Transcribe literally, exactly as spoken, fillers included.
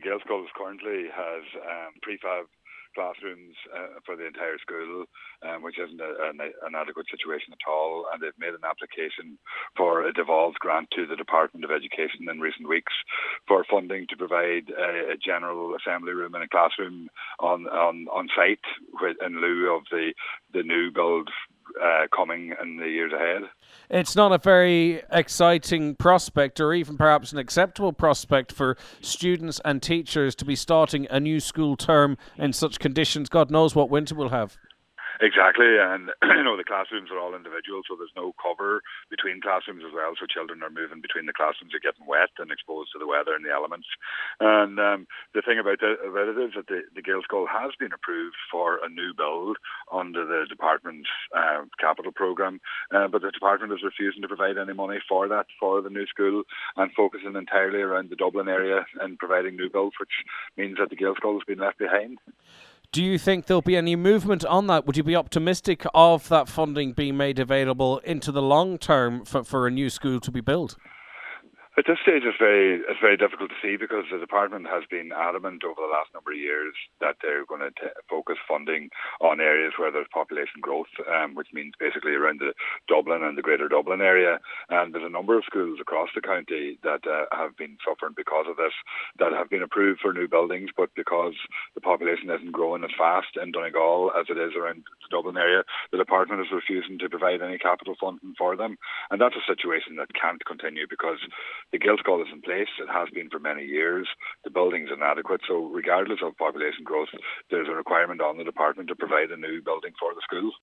Gaelscoil currently has um, prefab classrooms uh, for the entire school, um, which isn't a, an, an adequate situation at all, and they've made an application for a devolved grant to the Department of Education in recent weeks for funding to provide a, a general assembly room and a classroom on on, on site in lieu of the, the new build uh, coming in the years ahead. It's not a very exciting prospect, or even perhaps an acceptable prospect, for students and teachers to be starting a new school term in such conditions. God knows what winter will have. Exactly, and you know the classrooms are all individual, so there's no cover between classrooms as well. So children are moving between the classrooms, are getting wet and exposed to the weather and the elements. And um, the thing about, the, about it is that the, the Gaelscoil has been approved for a new build under the department's uh, capital programme, uh, but the department is refusing to provide any money for that for the new school and focusing entirely around the Dublin area and providing new builds, which means that the Gaelscoil has been left behind. Do you think there'll be any movement on that? Would you be optimistic of that funding being made available into the long term for, for a new school to be built? At this stage, it's very it's very difficult to see because the department has been adamant over the last number of years that they're going to t- focus funding on areas where there's population growth, um, which means basically around the Dublin and the Greater Dublin area. And there's a number of schools across the county that uh, have been suffering because of this, that have been approved for new buildings, but because the population isn't growing as fast in Donegal as it is around the Dublin area, the department is refusing to provide any capital funding for them. And that's a situation that can't continue because the Gaelscoil is in place. It has been for many years. The building's inadequate. So regardless of population growth, there's a requirement on the department to provide a new building for the school.